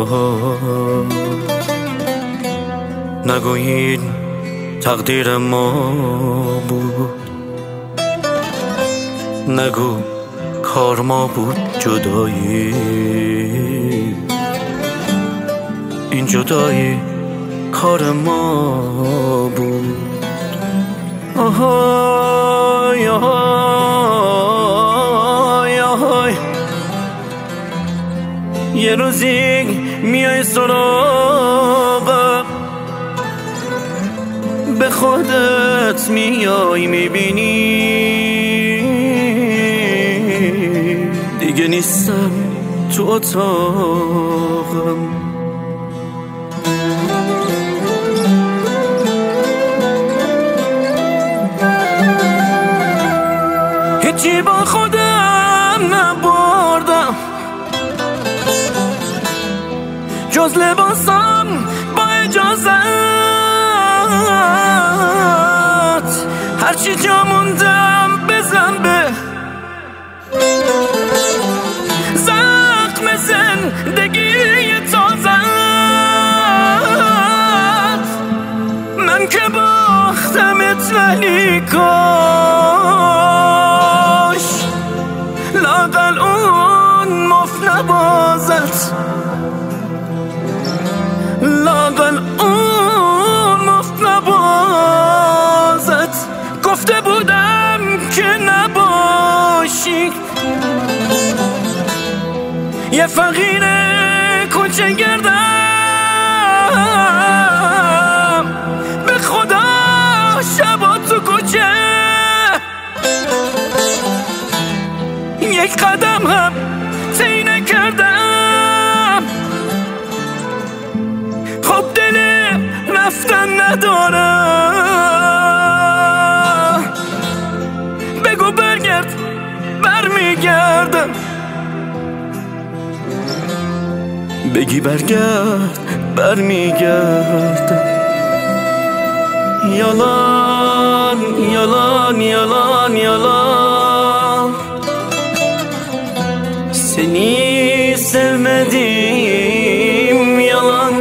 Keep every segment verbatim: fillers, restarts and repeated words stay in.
نگویید تقدیر ما بود، نگو کار ما بود جدایی. این جدایی کار ما بود. آهای آهای آهای یه روزی میای سراغم، به خودت میای میبینی دیگه نیستم تو اتاقم. هیچی با خودم نبردم جز لباسم با اجازت، هرچی جا موندم بزن به زخم زندگی تازت. من که باختمت ولی کاش لااقل اون مفت نبازت، لااقل اون مفت نبازت. گفته بودم که نباشی یه فقیر کوچه گردم، به خدا شبا تو کوچه یک قدم هم طی نکردم. خب دل رفتن ندارم، بگو برگرد برمیگردم، بگی برگرد برمیگردم. Yalan, yalan, yalan, yalan. Seni sevmedim yalan.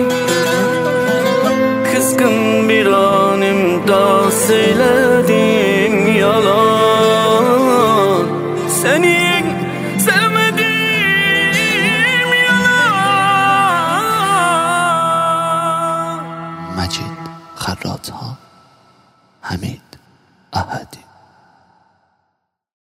Kızgın bir anımda söyledim yalan. Seni sevmedim yalan. مجید خرات‌ها، حمید احدی.